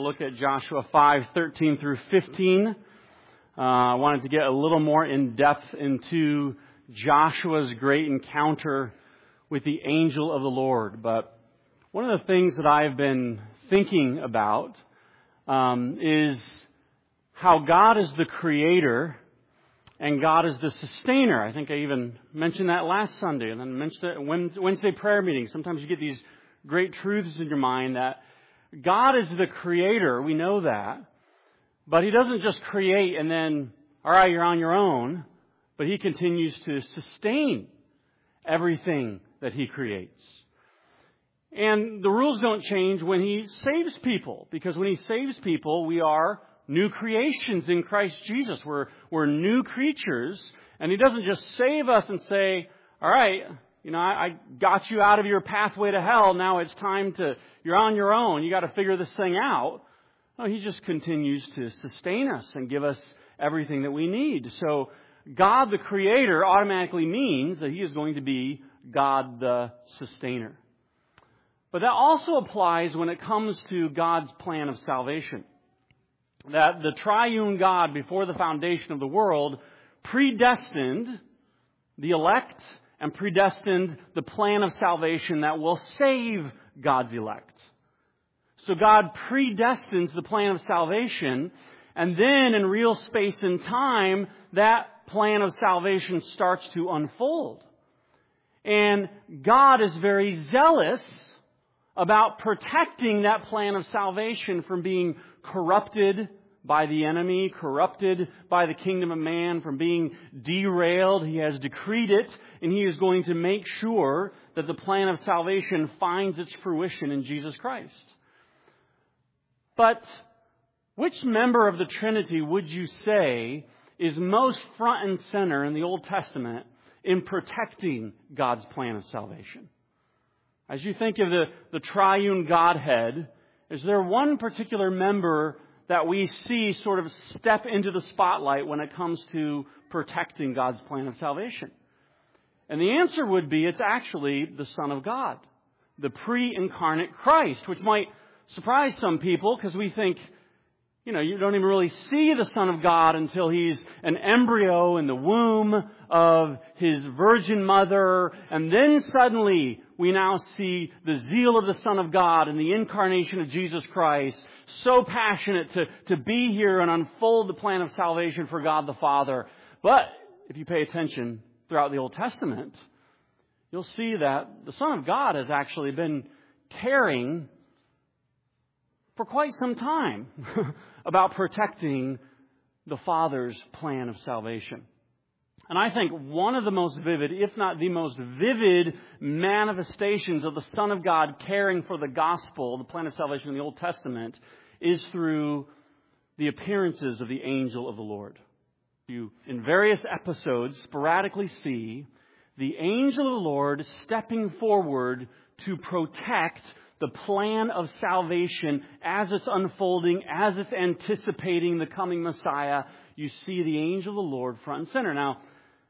look at Joshua 5:13 through 15. I wanted to get a little more in depth into Joshua's great encounter with the angel of the Lord. But one of the things that I've been thinking about is how God is the creator and God is the sustainer. I think I even mentioned that last Sunday and then mentioned it at Wednesday prayer meeting. Sometimes you get these great truths in your mind that God is the creator. We know that. But He doesn't just create and then, all right, you're on your own. But He continues to sustain everything that He creates. And the rules don't change when He saves people. Because when He saves people, we are new creations in Christ Jesus. We're new creatures. And He doesn't just save us and say, all right, I got you out of your pathway to hell. Now it's time you're on your own. You got to figure this thing out. No, He just continues to sustain us and give us everything that we need. So God the Creator automatically means that He is going to be God the Sustainer. But that also applies when it comes to God's plan of salvation. That the triune God, before the foundation of the world, predestined the elect and predestined the plan of salvation that will save God's elect. So God predestines the plan of salvation, and then in real space and time, that plan of salvation starts to unfold. And God is very zealous about protecting that plan of salvation from being corrupted by the enemy, corrupted by the kingdom of man, from being derailed. He has decreed it, and He is going to make sure that the plan of salvation finds its fruition in Jesus Christ. But which member of the Trinity would you say is most front and center in the Old Testament in protecting God's plan of salvation? As you think of the triune Godhead, is there one particular member that we see sort of step into the spotlight when it comes to protecting God's plan of salvation? And the answer would be it's actually the Son of God, the pre-incarnate Christ, which might surprise some people because we think, you don't even really see the Son of God until He's an embryo in the womb of His virgin mother. And then suddenly we now see the zeal of the Son of God and the incarnation of Jesus Christ, so passionate to be here and unfold the plan of salvation for God the Father. But if you pay attention throughout the Old Testament, you'll see that the Son of God has actually been caring for quite some time about protecting the Father's plan of salvation. And I think one of the most vivid, if not the most vivid manifestations of the Son of God caring for the gospel, the plan of salvation in the Old Testament, is through the appearances of the angel of the Lord. You, in various episodes, sporadically see the angel of the Lord stepping forward to protect the plan of salvation as it's unfolding, as it's anticipating the coming Messiah. You see the angel of the Lord front and center. Now,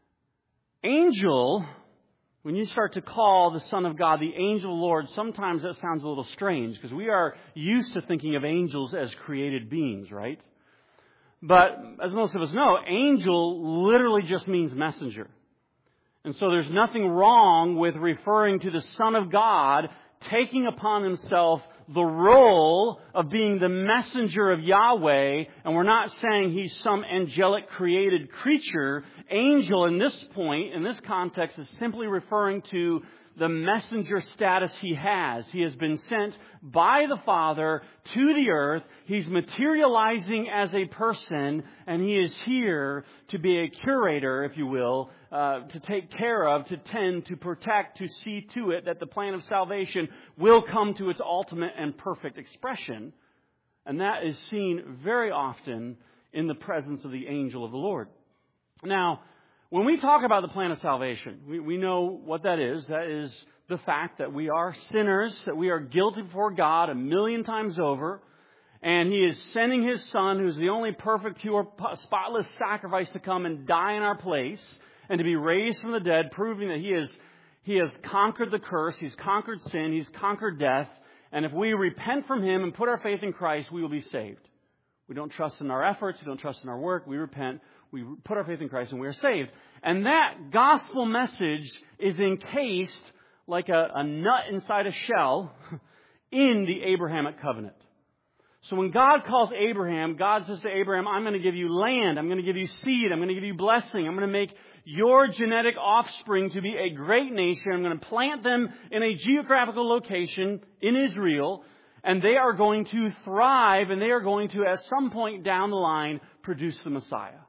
angel, when you start to call the Son of God the angel of the Lord, sometimes that sounds a little strange because we are used to thinking of angels as created beings, right? But as most of us know, angel literally just means messenger. And so there's nothing wrong with referring to the Son of God taking upon Himself the role of being the messenger of Yahweh, and we're not saying He's some angelic created creature. Angel in this point, in this context, is simply referring to the messenger status He has. He has been sent by the Father to the earth. He's materializing as a person, and He is here to be a curator, if you will, to take care of, to tend, to protect, to see to it that the plan of salvation will come to its ultimate and perfect expression. And that is seen very often in the presence of the angel of the Lord. Now, when we talk about the plan of salvation, we know what that is. That is the fact that we are sinners, that we are guilty before God 1,000,000 times over, and He is sending His Son, who's the only perfect, pure, spotless sacrifice to come and die in our place, and to be raised from the dead, proving that He has conquered the curse, He's conquered sin, He's conquered death, And if we repent from him and put our faith in Christ, we will be saved. We don't trust in our efforts. We don't trust in our work. We repent. We put our faith in Christ and we are saved. And that gospel message is encased like a nut inside a shell in the Abrahamic covenant. So when God calls Abraham, God says to Abraham, I'm going to give you land. I'm going to give you seed. I'm going to give you blessing. I'm going to make your genetic offspring to be a great nation. I'm going to plant them in a geographical location in Israel. And they are going to thrive, and they are going to, at some point down the line, produce the Messiah.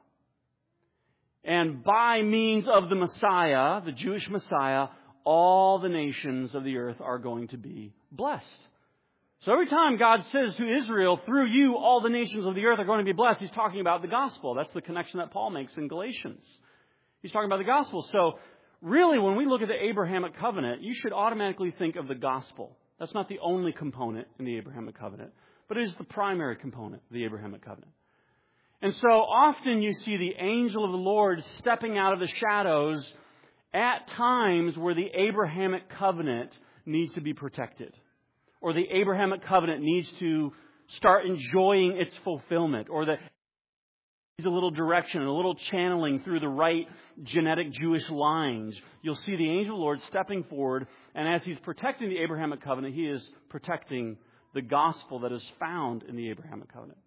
And by means of the Messiah, the Jewish Messiah, all the nations of the earth are going to be blessed. So every time God says to Israel, through you, all the nations of the earth are going to be blessed, He's talking about the gospel. That's the connection that Paul makes in Galatians. He's talking about the gospel. So really, when we look at the Abrahamic covenant, you should automatically think of the gospel. That's not the only component in the Abrahamic covenant, but it is the primary component of the Abrahamic covenant. And so often you see the angel of the Lord stepping out of the shadows at times where the Abrahamic covenant needs to be protected, or the Abrahamic covenant needs to start enjoying its fulfillment, or that needs a little direction, a little channeling through the right genetic Jewish lines. You'll see the angel of the Lord stepping forward, and as He's protecting the Abrahamic covenant, He is protecting the gospel that is found in the Abrahamic covenant.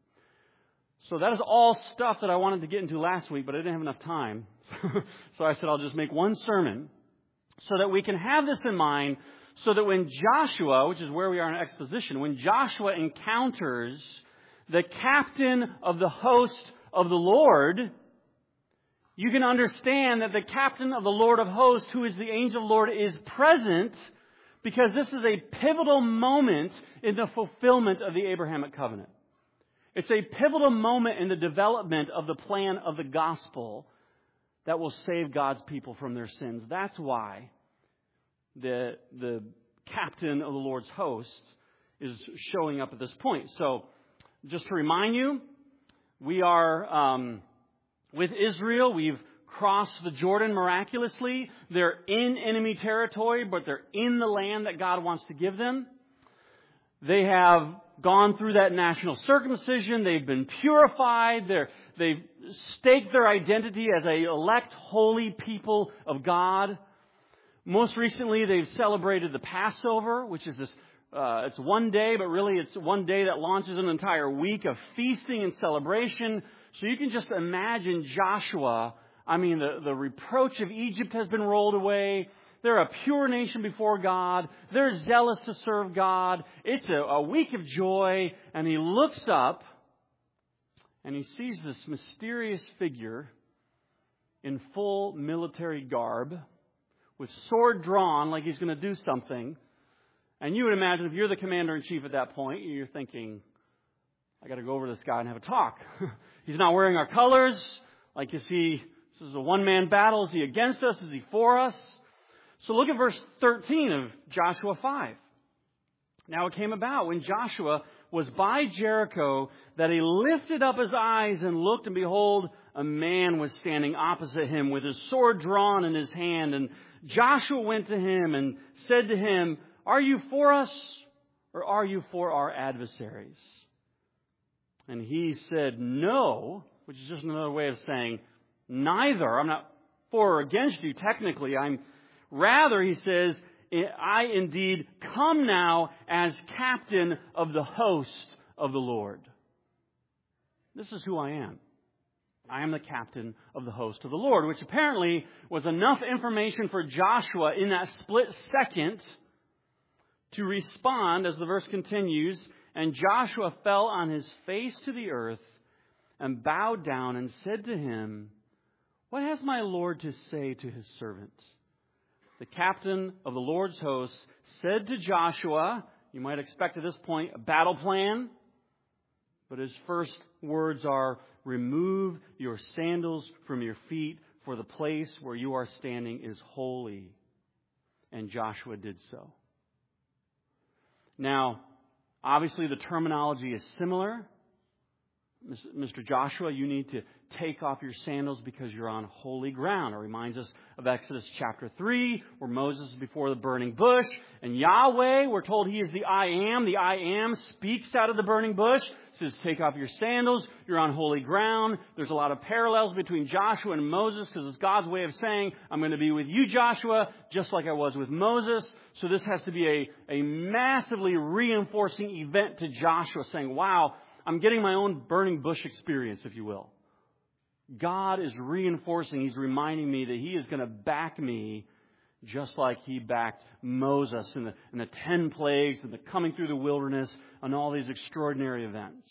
So that is all stuff that I wanted to get into last week, but I didn't have enough time. So I said I'll just make one sermon so that we can have this in mind, so that when Joshua, which is where we are in exposition, when Joshua encounters the captain of the host of the Lord, you can understand that the captain of the Lord of hosts, who is the angel of the Lord, is present, because this is a pivotal moment in the fulfillment of the Abrahamic covenant. It's a pivotal moment in the development of the plan of the gospel that will save God's people from their sins. That's why the captain of the Lord's host is showing up at this point. So, just to remind you, we are with Israel. We've crossed the Jordan miraculously. They're in enemy territory, but they're in the land that God wants to give them. They have gone through that national circumcision. They've been purified. They've staked their identity as an elect, holy people of God. Most recently, they've celebrated the Passover, which is this, it's one day, but really it's one day that launches an entire week of feasting and celebration. So you can just imagine Joshua. I mean, the reproach of Egypt has been rolled away. They're a pure nation before God. They're zealous to serve God. It's a week of joy. And he looks up and he sees this mysterious figure in full military garb with sword drawn like he's going to do something. And you would imagine if you're the commander-in-chief at that point, you're thinking, I got to go over to this guy and have a talk. He's not wearing our colors. Like, this is a one-man battle. Is he against us? Is he for us? So look at verse 13 of Joshua 5. Now it came about when Joshua was by Jericho that he lifted up his eyes and looked, and behold, a man was standing opposite him with his sword drawn in his hand. And Joshua went to him and said to him, Are you for us, or are you for our adversaries? And he said, No, which is just another way of saying, neither. I'm not for or against you technically. Rather, he says, I indeed come now as captain of the host of the Lord. This is who I am. I am the captain of the host of the Lord, which apparently was enough information for Joshua in that split second to respond as the verse continues. And Joshua fell on his face to the earth and bowed down and said to him, What has my Lord to say to his servant? The captain of the Lord's host said to Joshua, you might expect at this point a battle plan, but his first words are, Remove your sandals from your feet, for the place where you are standing is holy. And Joshua did so. Now, obviously the terminology is similar, Mr. Joshua, you need to take off your sandals because you're on holy ground. It reminds us of Exodus chapter 3, where Moses is before the burning bush. And Yahweh, we're told He is the I Am. The I Am speaks out of the burning bush, says, take off your sandals. You're on holy ground. There's a lot of parallels between Joshua and Moses because it's God's way of saying, I'm going to be with you, Joshua, just like I was with Moses. So this has to be a massively reinforcing event to Joshua, saying, wow, I'm getting my own burning bush experience, if you will. God is reinforcing, He's reminding me that He is going to back me just like He backed Moses in the 10 plagues and the coming through the wilderness and all these extraordinary events.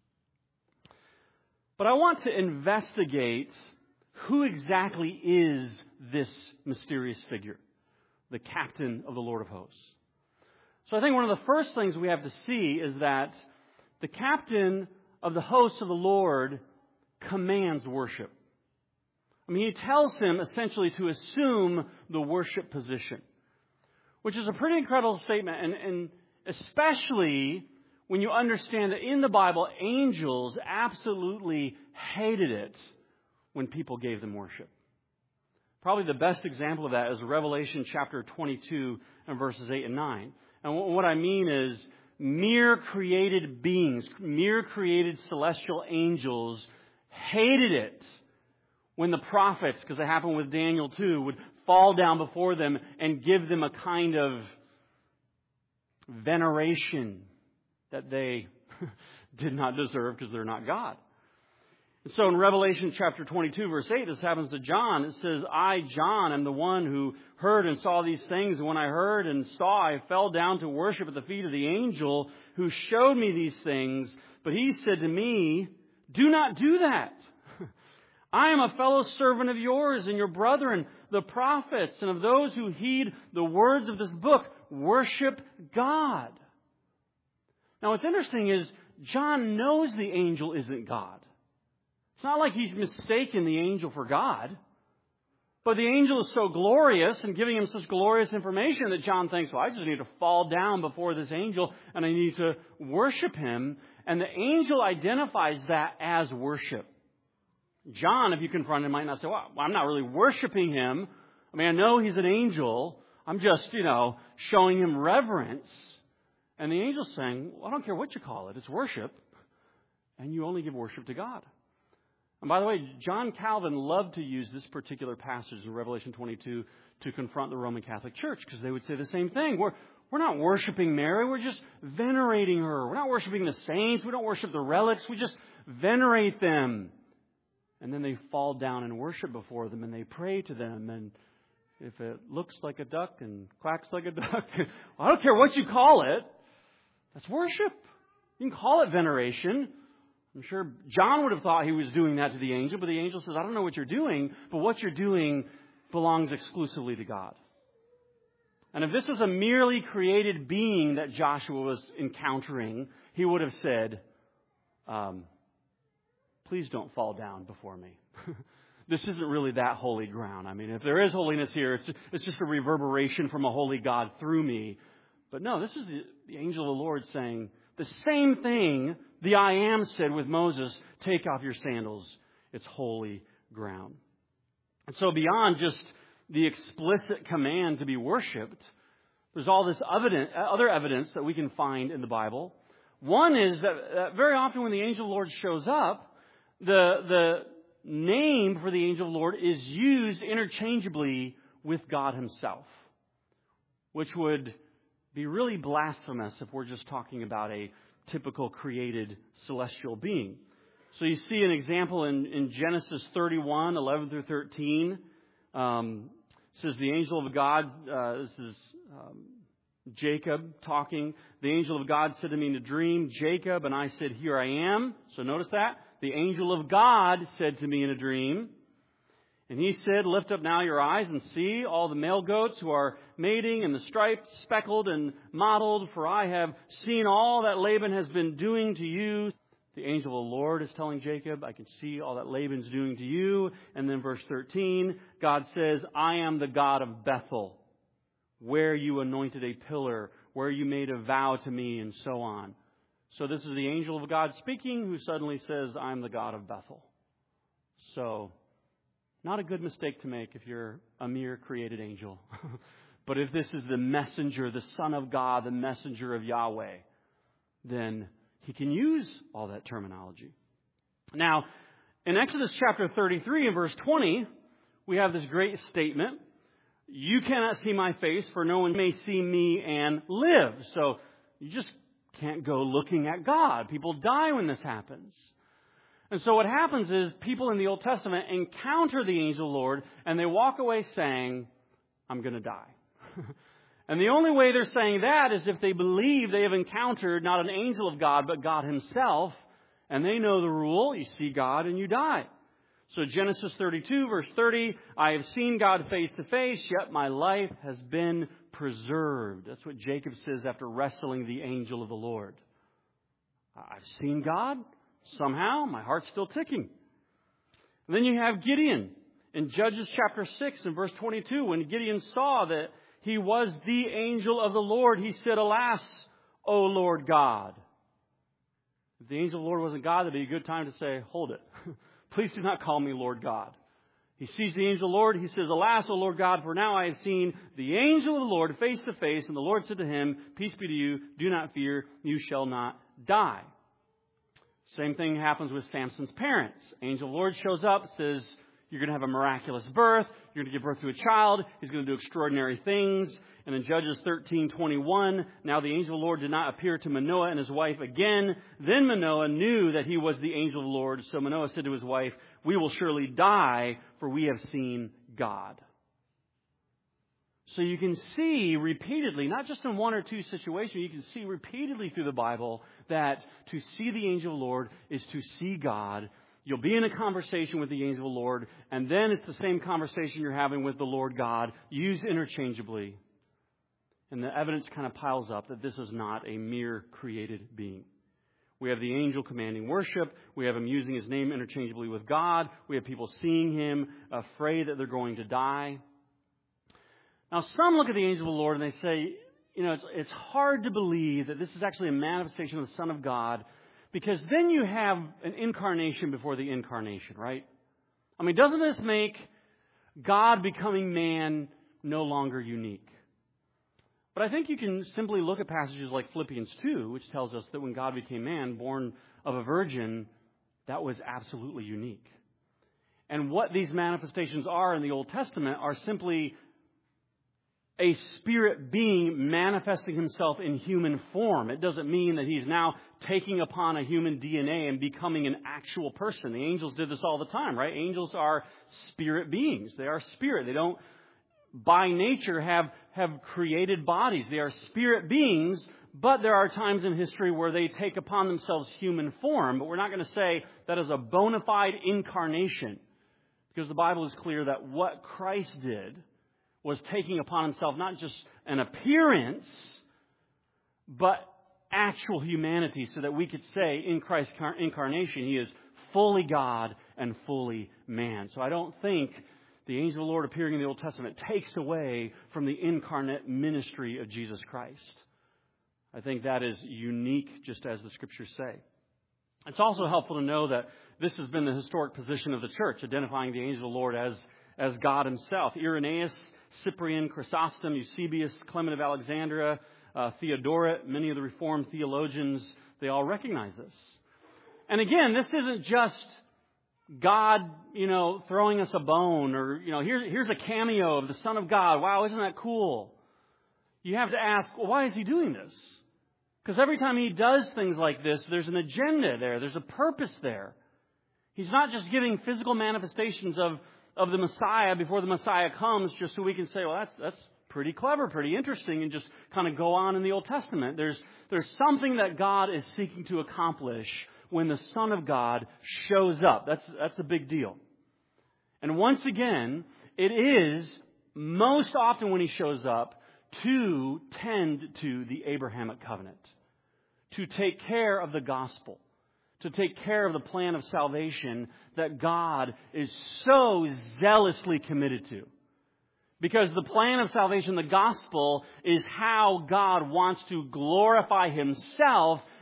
But I want to investigate who exactly is this mysterious figure, the captain of the Lord of hosts. So I think one of the first things we have to see is that the captain of the hosts of the Lord commands worship. I mean, He tells him essentially to assume the worship position, which is a pretty incredible statement, and especially when you understand that in the Bible, angels absolutely hated it when people gave them worship. Probably the best example of that is Revelation chapter 22 and verses 8 and 9. And what I mean is, mere created beings, mere created celestial angels hated it when the prophets, because it happened with Daniel too, would fall down before them and give them a kind of veneration that they did not deserve because they're not God. And so in Revelation chapter 22, verse 8, this happens to John. It says, I, John, am the one who heard and saw these things. And when I heard and saw, I fell down to worship at the feet of the angel who showed me these things. But he said to me, do not do that. I am a fellow servant of yours and your brethren, the prophets, and of those who heed the words of this book. Worship God. Now what's interesting is John knows the angel isn't God. It's not like he's mistaken the angel for God. But the angel is so glorious and giving him such glorious information that John thinks, well, I just need to fall down before this angel and I need to worship him. And the angel identifies that as worship. John, if you confront him, might not say, well, I'm not really worshiping him. I mean, I know he's an angel. I'm just, showing him reverence. And the angel's saying, well, I don't care what you call it. It's worship. And you only give worship to God. And by the way, John Calvin loved to use this particular passage in Revelation 22 to confront the Roman Catholic Church because they would say the same thing. We're not worshiping Mary. We're just venerating her. We're not worshiping the saints. We don't worship the relics. We just venerate them. And then they fall down and worship before them and they pray to them. And if it looks like a duck and quacks like a duck, I don't care what you call it. That's worship. You can call it veneration. I'm sure John would have thought he was doing that to the angel, but the angel says, I don't know what you're doing, but what you're doing belongs exclusively to God. And if this was a merely created being that Joshua was encountering, he would have said, please don't fall down before me. This isn't really that holy ground. I mean, if there is holiness here, it's just a reverberation from a holy God through me. But no, this is the angel of the Lord saying the same thing the I Am said with Moses, take off your sandals. It's holy ground. And so beyond just the explicit command to be worshipped, there's all this other evidence that we can find in the Bible. One is that very often when the angel of the Lord shows up, the name for the angel of the Lord is used interchangeably with God Himself, which would be really blasphemous if we're just talking about a typical created celestial being. So you see an example in Genesis 31, 11 through 13. It says the angel of God, this is Jacob talking. The angel of God said to me in a dream, Jacob, and I said, here I am. So notice that. The angel of God said to me in a dream, and he said, lift up now your eyes and see all the male goats who are mating and the striped, speckled, and mottled, for I have seen all that Laban has been doing to you. The angel of the Lord is telling Jacob, I can see all that Laban's doing to you. And then verse 13, God says, I am the God of Bethel, where you anointed a pillar, where you made a vow to me, and so on. So this is the angel of God speaking who suddenly says, I'm the God of Bethel. So, not a good mistake to make if you're a mere created angel. But if this is the messenger, the Son of God, the messenger of Yahweh, then he can use all that terminology. Now, in Exodus chapter 33 and verse 20, we have this great statement. You cannot see my face, for no one may see me and live. So you just can't go looking at God. People die when this happens. And so what happens is people in the Old Testament encounter the angel of the Lord and they walk away saying, I'm going to die. And the only way they're saying that is if they believe they have encountered not an angel of God, but God himself. And they know the rule. You see God and you die. So Genesis 32 verse 30, I have seen God face to face, yet my life has been preserved. That's what Jacob says after wrestling the angel of the Lord. I've seen God. Somehow, my heart's still ticking. And then you have Gideon in Judges chapter 6 and verse 22. When Gideon saw that he was the angel of the Lord, he said, Alas, O Lord God. If the angel of the Lord wasn't God, that'd be a good time to say, hold it. Please do not call me Lord God. He sees the angel of the Lord. He says, Alas, O Lord God, for now I have seen the angel of the Lord face to face. And the Lord said to him, Peace be to you. Do not fear. You shall not die. Same thing happens with Samson's parents. Angel of the Lord shows up, says, you're going to have a miraculous birth. You're going to give birth to a child. He's going to do extraordinary things. And in Judges 13:21, now the angel of the Lord did not appear to Manoah and his wife again. Then Manoah knew that he was the angel of the Lord. So Manoah said to his wife, we will surely die, for we have seen God. So you can see repeatedly, not just in one or two situations, you can see repeatedly through the Bible that to see the angel of the Lord is to see God. You'll be in a conversation with the angel of the Lord, and then it's the same conversation you're having with the Lord God, used interchangeably. And the evidence kind of piles up that this is not a mere created being. We have the angel commanding worship. We have him using his name interchangeably with God. We have people seeing him, afraid that they're going to die. Now, some look at the angel of the Lord and they say, it's hard to believe that this is actually a manifestation of the Son of God, because then you have an incarnation before the incarnation, right? I mean, doesn't this make God becoming man no longer unique? But I think you can simply look at passages like Philippians 2, which tells us that when God became man, born of a virgin, that was absolutely unique. And what these manifestations are in the Old Testament are simply a spirit being manifesting himself in human form. It doesn't mean that he's now taking upon a human DNA and becoming an actual person. The angels did this all the time, right? Angels are spirit beings. They are spirit. They don't, by nature, have created bodies. They are spirit beings, but there are times in history where they take upon themselves human form. But we're not going to say that is a bona fide incarnation, because the Bible is clear that what Christ did was taking upon himself not just an appearance, but actual humanity, so that we could say in Christ's incarnation, he is fully God and fully man. So I don't think the angel of the Lord appearing in the Old Testament takes away from the incarnate ministry of Jesus Christ. I think that is unique, just as the Scriptures say. It's also helpful to know that this has been the historic position of the church, identifying the angel of the Lord as God himself. Irenaeus, Cyprian, Chrysostom, Eusebius, Clement of Alexandria, Theodoret, many of the Reformed theologians, they all recognize this. And again, this isn't just God, throwing us a bone, or, here's a cameo of the Son of God. Wow, isn't that cool? You have to ask, well, why is he doing this? Because every time he does things like this, there's an agenda there. There's a purpose there. He's not just giving physical manifestations of the Messiah before the Messiah comes, just so we can say, well, that's pretty clever, pretty interesting, and just kind of go on in the Old Testament. There's something that God is seeking to accomplish when the Son of God shows up. That's a big deal. And once again, it is most often when he shows up to tend to the Abrahamic covenant, to take care of the gospel, to take care of the plan of salvation that God is so zealously committed to. Because the plan of salvation, the gospel, is how God wants to glorify himself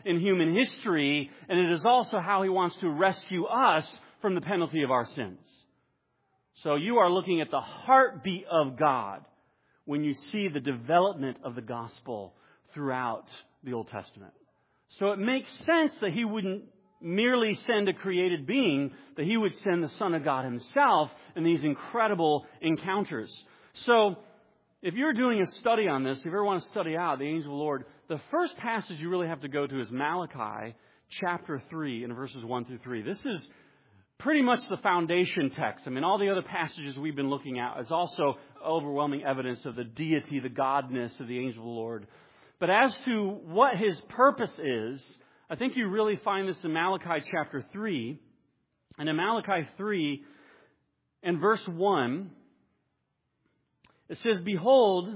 in human history, and it is also how He wants to rescue us from the penalty of our sins. So you are looking at the heartbeat of God when you see the development of the gospel throughout the Old Testament. So it makes sense that He wouldn't merely send a created being, that He would send the Son of God Himself in these incredible encounters. So if you're doing a study on this, if you ever want to study out the angel of the Lord, the first passage you really have to go to is Malachi chapter 3 and verses 1 through 3. This is pretty much the foundation text. I mean, all the other passages we've been looking at is also overwhelming evidence of the deity, the godness of the angel of the Lord. But as to what His purpose is, I think you really find this in Malachi chapter 3. And in Malachi 3 and verse 1, it says, "Behold,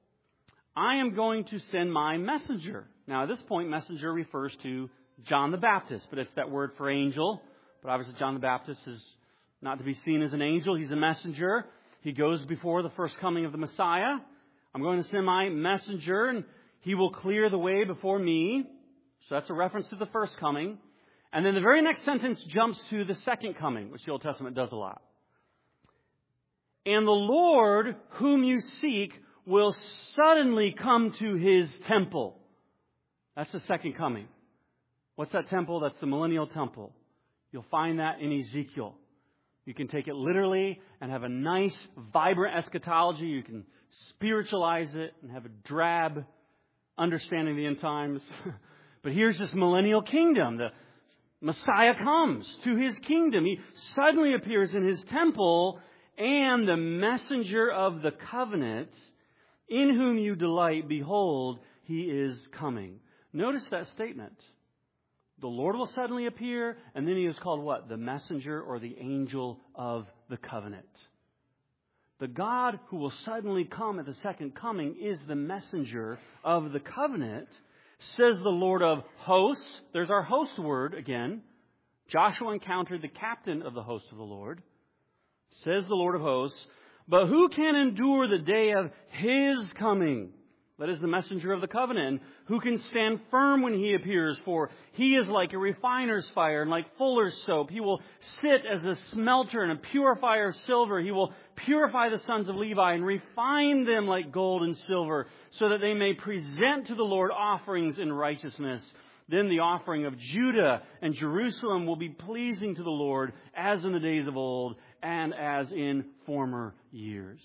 I am going to send my messenger." Now, at this point, messenger refers to John the Baptist, but it's that word for angel. But obviously, John the Baptist is not to be seen as an angel. He's a messenger. He goes before the first coming of the Messiah. "I'm going to send my messenger, and he will clear the way before me." So that's a reference to the first coming. And then the very next sentence jumps to the second coming, which the Old Testament does a lot. "And the Lord whom you seek will suddenly come to His temple." That's the second coming. What's that temple? That's the millennial temple. You'll find that in Ezekiel. You can take it literally and have a nice, vibrant eschatology. You can spiritualize it and have a drab understanding of the end times. But here's this millennial kingdom. The Messiah comes to His kingdom. He suddenly appears in His temple, and the messenger of the covenant, in whom you delight, behold, He is coming. Notice that statement. The Lord will suddenly appear, and then He is called what? The messenger or the angel of the covenant. The God who will suddenly come at the second coming is the messenger of the covenant, says the Lord of hosts. There's our host word again. Joshua encountered the captain of the host of the Lord. Says the Lord of hosts, "But who can endure the day of His coming?" That is the messenger of the covenant. "Who can stand firm when He appears? For He is like a refiner's fire and like fuller's soap. He will sit as a smelter and a purifier of silver. He will purify the sons of Levi and refine them like gold and silver, so that they may present to the Lord offerings in righteousness. Then the offering of Judah and Jerusalem will be pleasing to the Lord, as in the days of old and as in former years."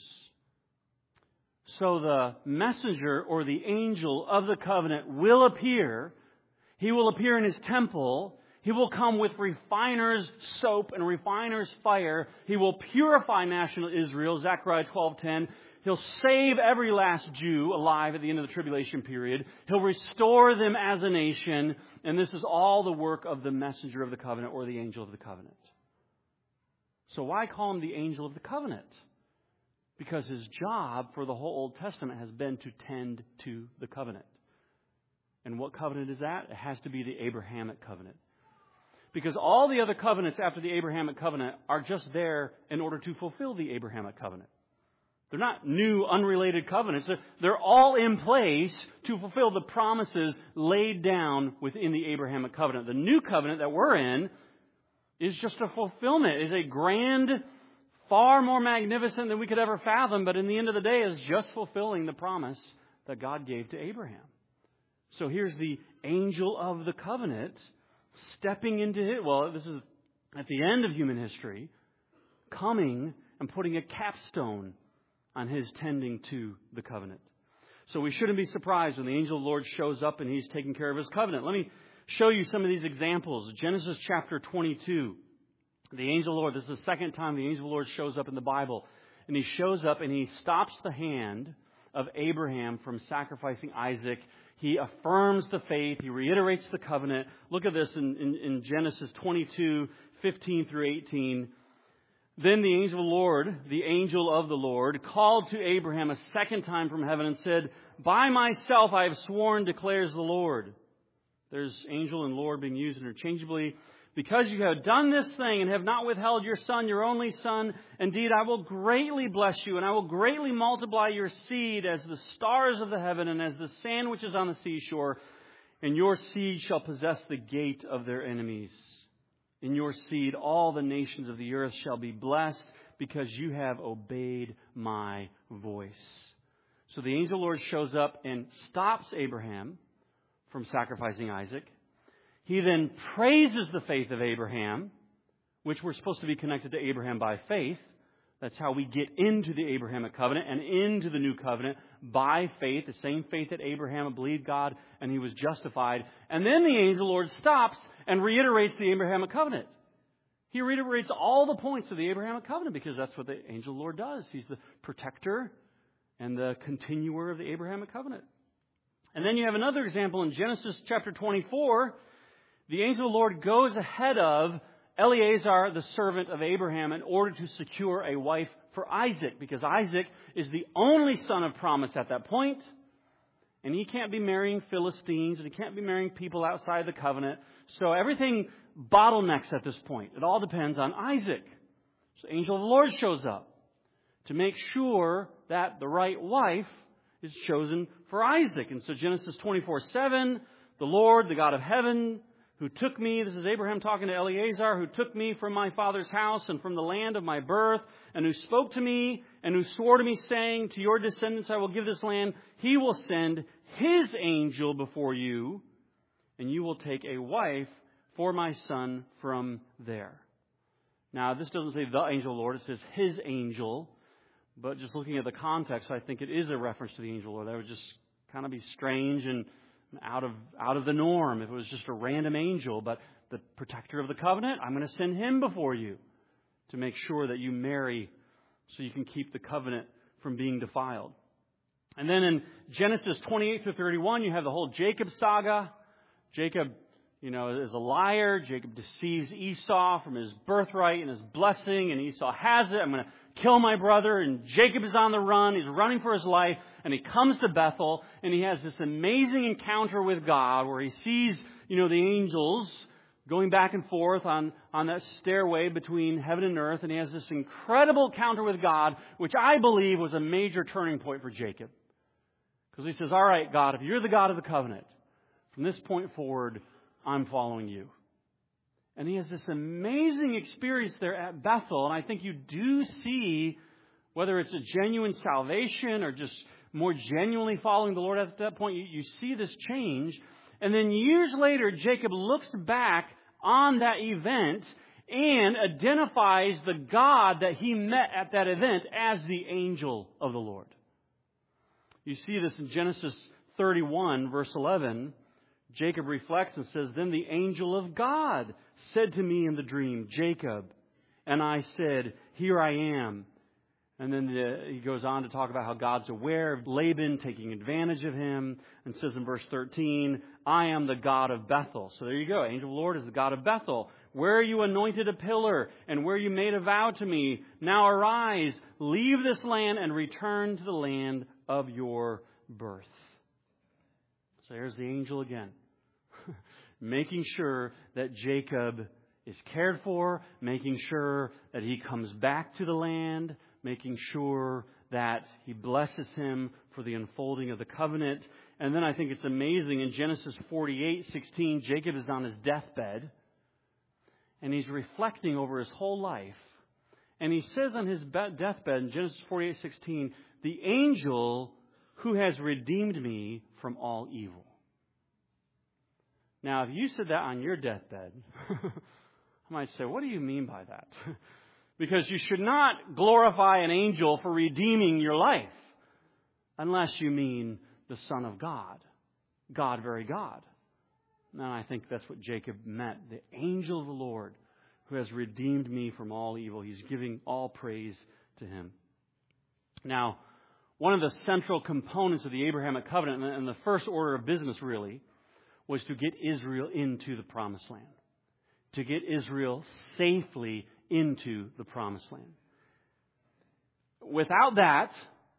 So the messenger or the angel of the covenant will appear. He will appear in His temple. He will come with refiner's soap and refiner's fire. He will purify national Israel, Zechariah 12:10. He'll save every last Jew alive at the end of the tribulation period. He'll restore them as a nation. And this is all the work of the messenger of the covenant or the angel of the covenant. So why call Him the angel of the covenant? Because His job for the whole Old Testament has been to tend to the covenant. And what covenant is that? It has to be the Abrahamic covenant. Because all the other covenants after the Abrahamic covenant are just there in order to fulfill the Abrahamic covenant. They're not new, unrelated covenants. They're all in place to fulfill the promises laid down within the Abrahamic covenant. The new covenant that we're in is just a fulfillment, is a grand, far more magnificent than we could ever fathom, but in the end of the day is just fulfilling the promise that God gave to Abraham. So here's the angel of the covenant stepping into it. Well, this is at the end of human history, coming and putting a capstone on His tending to the covenant. So we shouldn't be surprised when the angel of the Lord shows up and He's taking care of His covenant. Let me show you some of these examples. Genesis chapter 22. The angel of the Lord, this is the second time the angel of the Lord shows up in the Bible. And He shows up and He stops the hand of Abraham from sacrificing Isaac. He affirms the faith. He reiterates the covenant. Look at this in Genesis 22:15 through 18. "Then the angel of the Lord, called to Abraham a second time from heaven and said, 'By myself I have sworn, declares the Lord.'" There's angel and Lord being used interchangeably. "Because you have done this thing and have not withheld your son, your only son, indeed I will greatly bless you, and I will greatly multiply your seed as the stars of the heaven and as the sand which is on the seashore. and your seed shall possess the gate of their enemies. In your seed all the nations of the earth shall be blessed, because you have obeyed my voice. So the angel of the Lord shows up and stops Abraham from sacrificing Isaac. He then praises the faith of Abraham, which we're supposed to be connected to Abraham by faith. That's how we get into the Abrahamic covenant and into the new covenant by faith, the same faith that Abraham believed God and he was justified. And then the angel of the Lord stops and reiterates the Abrahamic covenant. He reiterates all the points of the Abrahamic covenant because that's what the angel of the Lord does. He's the protector and the continuer of the Abrahamic covenant. And then you have another example in Genesis chapter 24. The angel of the Lord goes ahead of Eleazar, the servant of Abraham, in order to secure a wife for Isaac, because Isaac is the only son of promise at that point, and he can't be marrying Philistines, and he can't be marrying people outside the covenant. So everything bottlenecks at this point. It all depends on Isaac. So the angel of the Lord shows up to make sure that the right wife is chosen for Isaac. And so Genesis 24:7, the Lord, the God of heaven, who took me, this is Abraham talking to Eleazar, who took me from my father's house and from the land of my birth, and who spoke to me and who swore to me, saying, to your descendants I will give this land. He will send his angel before you, and you will take a wife for my son from there. Now, this doesn't say the angel of the Lord, it says his angel. But just looking at the context, I think it is a reference to the angel of the Lord. That would just kind of be strange and out of the norm if it was just a random angel. But the protector of the covenant, I'm going to send him before you to make sure that you marry so you can keep the covenant from being defiled. And then in Genesis 28-31, you have the whole Jacob saga. Jacob, is a liar. Jacob deceives Esau from his birthright and his blessing, and Esau has it. I'm going to kill my brother, and Jacob is on the run. He's running for his life, and he comes to Bethel, and he has this amazing encounter with God where he sees, the angels going back and forth on that stairway between heaven and earth, and he has this incredible encounter with God, which I believe was a major turning point for Jacob. Because he says, all right, God, if you're the God of the covenant, from this point forward, I'm following you. And he has this amazing experience there at Bethel. And I think you do see, whether it's a genuine salvation or just more genuinely following the Lord at that point, you see this change. And then years later, Jacob looks back on that event and identifies the God that he met at that event as the angel of the Lord. You see this in Genesis 31, verse 11. Jacob reflects and says, then the angel of God said to me in the dream, Jacob. And I said, here I am. And then he goes on to talk about how God's aware of Laban taking advantage of him. And says in verse 13, I am the God of Bethel. So there you go. Angel of the Lord is the God of Bethel. Where you anointed a pillar and where you made a vow to me. Now arise, leave this land and return to the land of your birth. So there's the angel again. Making sure that Jacob is cared for, making sure that he comes back to the land, making sure that he blesses him for the unfolding of the covenant. And then I think it's amazing in Genesis 48:16, Jacob is on his deathbed and he's reflecting over his whole life. And he says on his deathbed in Genesis 48:16, the angel who has redeemed me from all evil. Now, if you said that on your deathbed, I might say, what do you mean by that? Because you should not glorify an angel for redeeming your life unless you mean the Son of God, God, very God. And I think that's what Jacob meant, the angel of the Lord who has redeemed me from all evil. He's giving all praise to him. Now, one of the central components of the Abrahamic covenant, and the first order of business really, was to get Israel into the promised land. To get Israel safely into the promised land. Without that,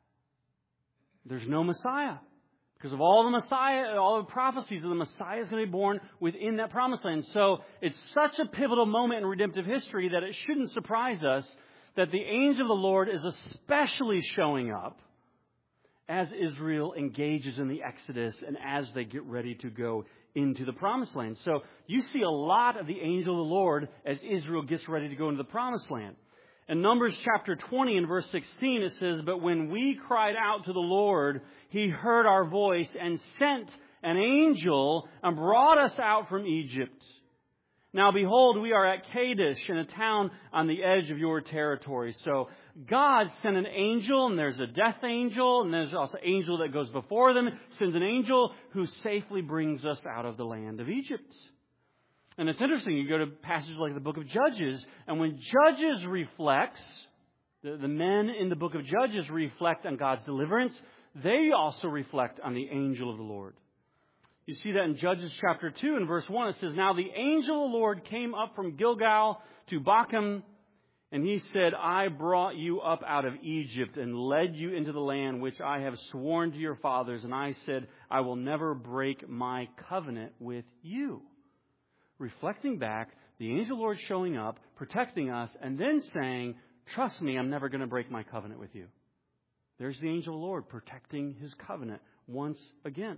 there's no Messiah. Because of all the prophecies of the Messiah is going to be born within that promised land. So it's such a pivotal moment in redemptive history that it shouldn't surprise us that the angel of the Lord is especially showing up as Israel engages in the Exodus and as they get ready to go into the promised land. So you see a lot of the angel of the Lord as Israel gets ready to go into the promised land. In Numbers chapter 20 and verse 16 it says, "But when we cried out to the Lord, He heard our voice and sent an angel and brought us out from Egypt. Now behold, we are at Kadesh, in a town on the edge of your territory." So God sent an angel, and there's a death angel, and there's also an angel that goes before them, sends an angel who safely brings us out of the land of Egypt. And it's interesting, you go to passages like the book of Judges, and when Judges reflects, the men in the book of Judges reflect on God's deliverance, they also reflect on the angel of the Lord. You see that in Judges chapter 2 and verse 1. It says, "Now the angel of the Lord came up from Gilgal to Bochim, and he said, I brought you up out of Egypt and led you into the land which I have sworn to your fathers. And I said, I will never break my covenant with you." Reflecting back, the angel of the Lord showing up, protecting us, and then saying, "Trust me, I'm never going to break my covenant with you." There's the angel of the Lord protecting His covenant once again.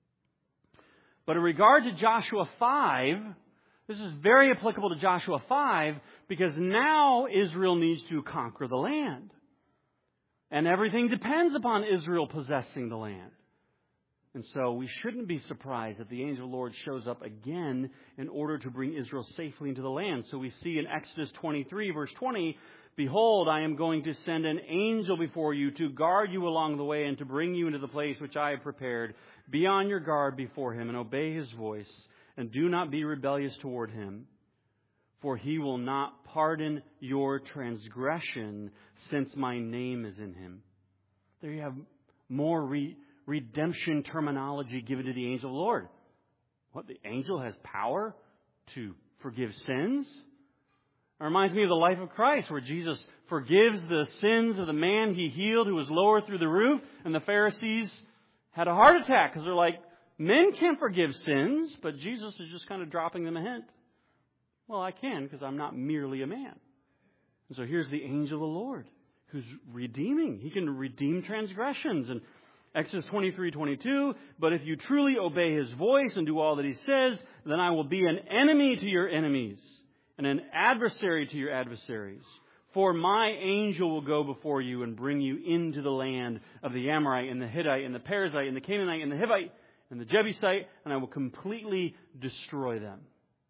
But in regard to Joshua 5, this is very applicable to Joshua 5 because now Israel needs to conquer the land. And everything depends upon Israel possessing the land. And so we shouldn't be surprised that the angel of the Lord shows up again in order to bring Israel safely into the land. So we see in Exodus 23, verse 20, "Behold, I am going to send an angel before you to guard you along the way and to bring you into the place which I have prepared. Be on your guard before him and obey his voice, and do not be rebellious toward him. For he will not pardon your transgression, since my name is in him." There you have more redemption terminology given to the angel of the Lord. What, the angel has power to forgive sins? It reminds me of the life of Christ, where Jesus forgives the sins of the man He healed who was lowered through the roof, and the Pharisees had a heart attack because they're like, men can't forgive sins, but Jesus is just kind of dropping them a hint. Well, I can because I'm not merely a man. And so here's the angel of the Lord who's redeeming. He can redeem transgressions. And Exodus 23:22, "But if you truly obey His voice and do all that He says, then I will be an enemy to your enemies and an adversary to your adversaries. For my angel will go before you and bring you into the land of the Amorite and the Hittite and the Perizzite and the Canaanite and the Hivite and the Jebusite, and I will completely destroy them."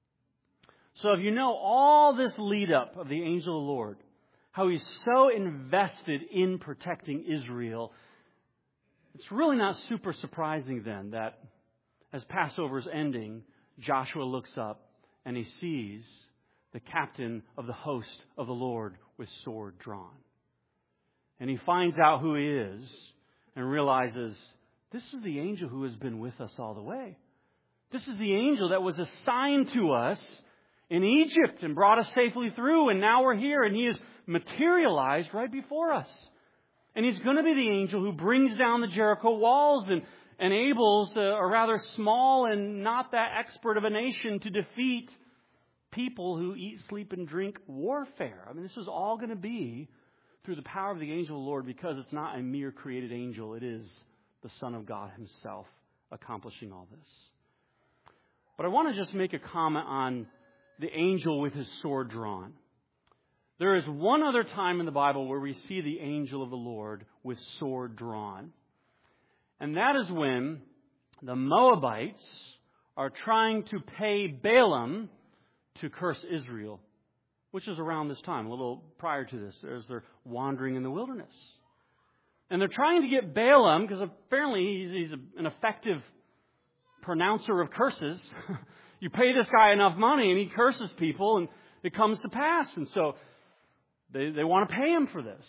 So if you know all this lead up of the angel of the Lord, how He's so invested in protecting Israel, it's really not super surprising then that as Passover's ending, Joshua looks up and he sees the captain of the host of the Lord with sword drawn. And he finds out who he is and realizes, this is the angel who has been with us all the way. This is the angel that was assigned to us in Egypt and brought us safely through. And now we're here and he is materialized right before us. And he's going to be the angel who brings down the Jericho walls and enables a rather small and not that expert of a nation to defeat people who eat, sleep, and drink warfare. I mean, this is all going to be through the power of the angel of the Lord, because it's not a mere created angel. It is the Son of God Himself accomplishing all this. But I want to just make a comment on the angel with his sword drawn. There is one other time in the Bible where we see the angel of the Lord with sword drawn. And that is when the Moabites are trying to pay Balaam to curse Israel, which is around this time, a little prior to this, as they're wandering in the wilderness. And they're trying to get Balaam, because apparently he's an effective pronouncer of curses. You pay this guy enough money and he curses people and it comes to pass. And so they want to pay him for this.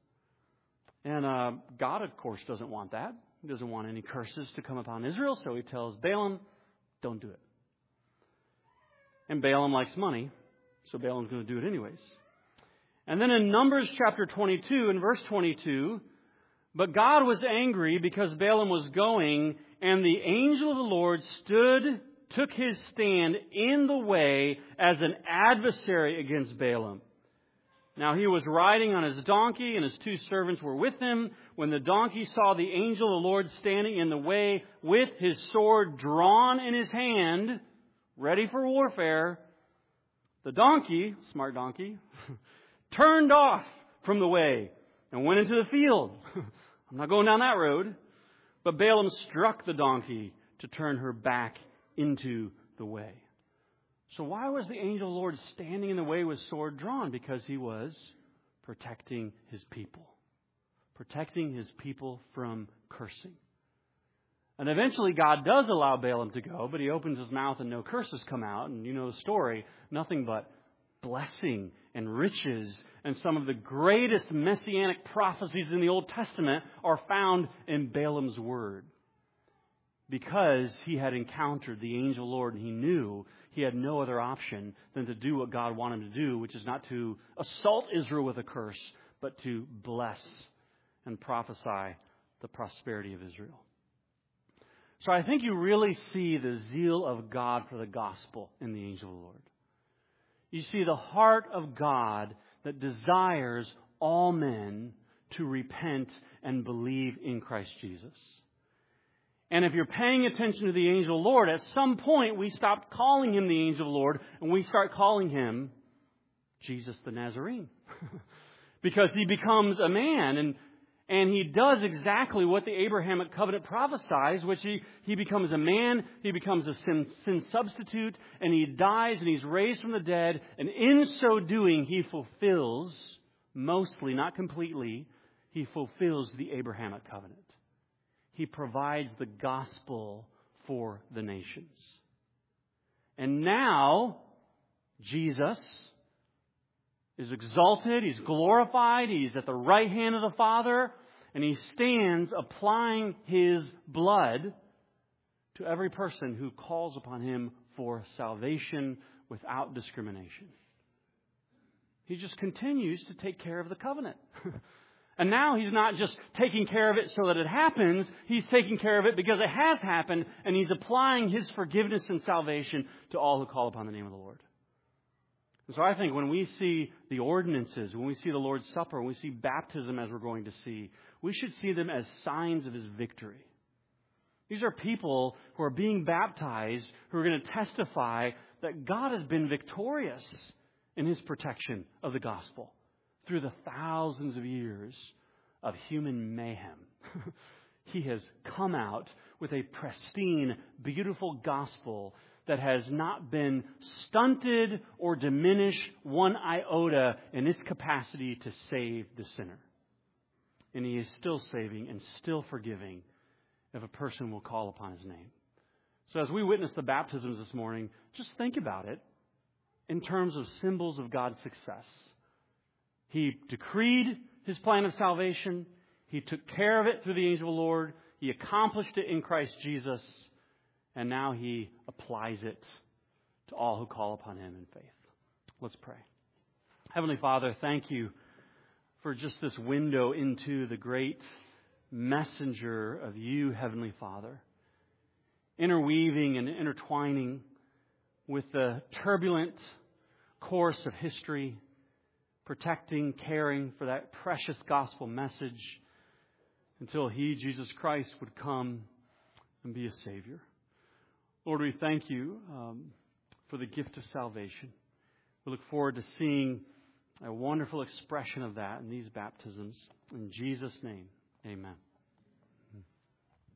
And God, of course, doesn't want that. He doesn't want any curses to come upon Israel. So He tells Balaam, don't do it. And Balaam likes money, so Balaam's going to do it anyways. And then in Numbers chapter 22 and verse 22, "But God was angry because Balaam was going, and the angel of the Lord took his stand in the way as an adversary against Balaam." Now he was riding on his donkey, and his 2 servants were with him. When the donkey saw the angel of the Lord standing in the way with his sword drawn in his hand, ready for warfare, the donkey, smart donkey, turned off from the way and went into the field. I'm not going down that road. But Balaam struck the donkey to turn her back into the way. So why was the angel of the Lord standing in the way with sword drawn? Because he was protecting his people. Protecting his people from cursing. And eventually God does allow Balaam to go, but he opens his mouth and no curses come out. And you know the story. Nothing but blessing and riches. And some of the greatest messianic prophecies in the Old Testament are found in Balaam's word. Because he had encountered the angel Lord and he knew he had no other option than to do what God wanted him to do, which is not to assault Israel with a curse, but to bless and prophesy the prosperity of Israel. So I think you really see the zeal of God for the gospel in the angel of the Lord. You see the heart of God that desires all men to repent and believe in Christ Jesus. And if you're paying attention to the angel of the Lord, at some point we stop calling him the angel of the Lord and we start calling him Jesus the Nazarene. Because he becomes a man and he does exactly what the Abrahamic covenant prophesies, which he becomes a man, he becomes a sin substitute, and he dies and he's raised from the dead. And in so doing, he fulfills, mostly, not completely, he fulfills the Abrahamic covenant. He provides the gospel for the nations. And now, Jesus is exalted, he's glorified, he's at the right hand of the Father, and he stands applying his blood to every person who calls upon him for salvation without discrimination. He just continues to take care of the covenant. And now he's not just taking care of it so that it happens. He's taking care of it because it has happened. And he's applying his forgiveness and salvation to all who call upon the name of the Lord. And so I think when we see the ordinances, when we see the Lord's Supper, when we see baptism as we're going to see, we should see them as signs of his victory. These are people who are being baptized who are going to testify that God has been victorious in his protection of the gospel through the thousands of years of human mayhem. He has come out with a pristine, beautiful gospel that has not been stunted or diminished one iota in its capacity to save the sinner. And he is still saving and still forgiving if a person will call upon his name. So as we witness the baptisms this morning, just think about it in terms of symbols of God's success. He decreed his plan of salvation. He took care of it through the angel of the Lord. He accomplished it in Christ Jesus. And now he applies it to all who call upon him in faith. Let's pray. Heavenly Father, thank you for just this window into the great messenger of you, Heavenly Father, interweaving and intertwining with the turbulent course of history, protecting, caring for that precious gospel message until he, Jesus Christ, would come and be a Savior. Lord, we thank you for the gift of salvation. We look forward to seeing a wonderful expression of that in these baptisms. In Jesus' name, amen.